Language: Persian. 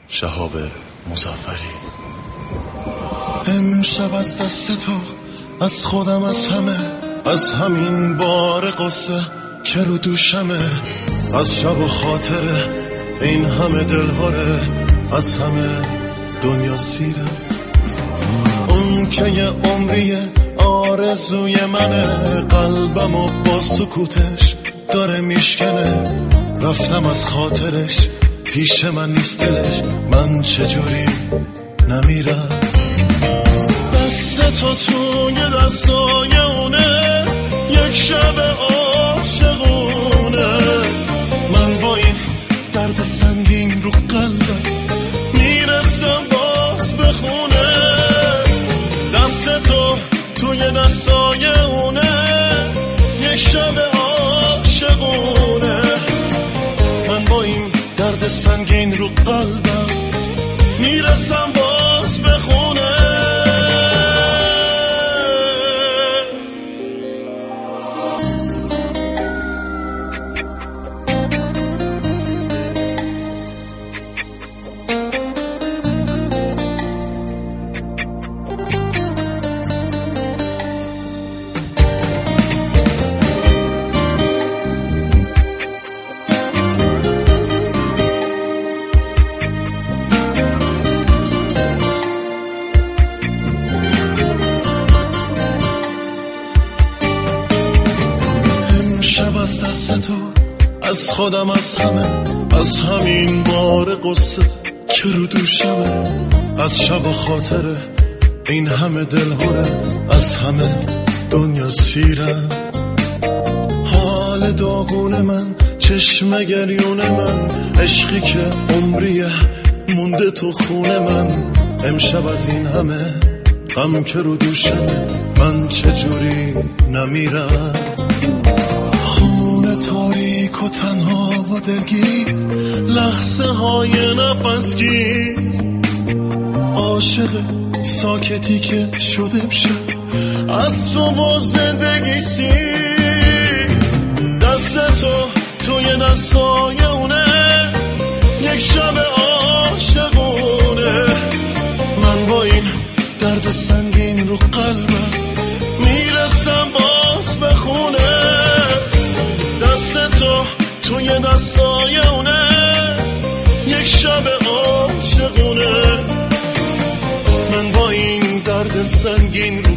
شهاب مظفری. امشب از دست تو، از خودم، از همه، از همین بار قصه که رو دوشمه، از شب و خاطره این همه دلهاره، از همه دنیا سیره. اون که یه عمریه آرزوی منه، قلبم و با سکوتش داره میشکنه. رفتم از خاطرش، پیش من نیست دلش، من چجوری نمیرم؟ دست تو توی دستای اونه، یک شب عاشقونه. من با این درد سنگین رو قلبم میرسم باز به خونه. دست تو توی دستای اونه، یک شب عاشقونه. من با این درد سنگین رو قلبم میرسم باز به خونه. از دست تو، از خودم، از همه، از همین بار قصه که رو دوشمه، از شب و خاطره این همه دلهوره، از همه دنیا سیره. حال داغون من، چشم گریون من، عشقی که عمریه مونده تو خونه من. امشب از این همه غم که رو دوشمه، من چجوری نمیرم؟ تاریک و تنها و دلگیر، لحظه های نفسگیر، عاشق ساکتی که شده بشه از تو و زندگی سیر. دست تو توی دستای اونه، یک شب عاشقونه. من با این درد سنگین رو قلبم میرسم باز به خونه. دست تو توی دستای اونه، یک شب عاشقونه. من با این درد سنگین رو